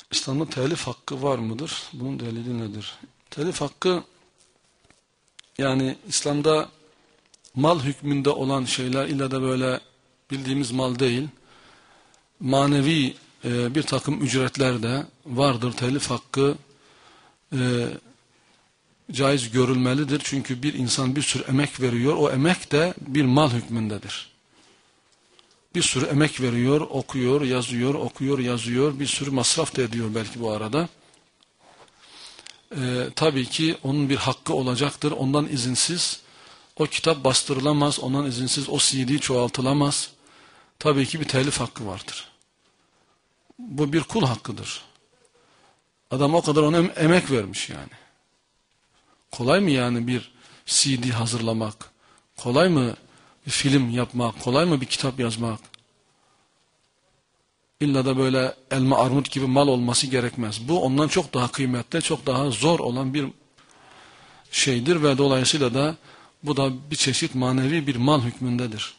İslam'da telif hakkı var mıdır? Bunun delili nedir? Telif hakkı, yani İslam'da mal hükmünde olan şeyler illa da böyle bildiğimiz mal değil, manevi bir takım ücretler de vardır. Telif hakkı caiz görülmelidir. Çünkü bir insan bir sürü emek veriyor. O emek de bir mal hükmündedir. Bir sürü emek veriyor, okuyor, yazıyor, okuyor, yazıyor. Bir sürü masraf da ediyor belki bu arada. Tabii ki onun bir hakkı olacaktır. Ondan izinsiz o kitap bastırılamaz. Ondan izinsiz o CD çoğaltılamaz. Tabii ki bir telif hakkı vardır. Bu bir kul hakkıdır. Adam o kadar ona emek vermiş yani. Kolay mı yani bir CD hazırlamak? Kolay mı bir film yapmak? Kolay mı bir kitap yazmak? İlla da böyle elma armut gibi mal olması gerekmez. Bu ondan çok daha kıymetli, çok daha zor olan bir şeydir ve dolayısıyla da bu da bir çeşit manevi bir mal hükmündedir.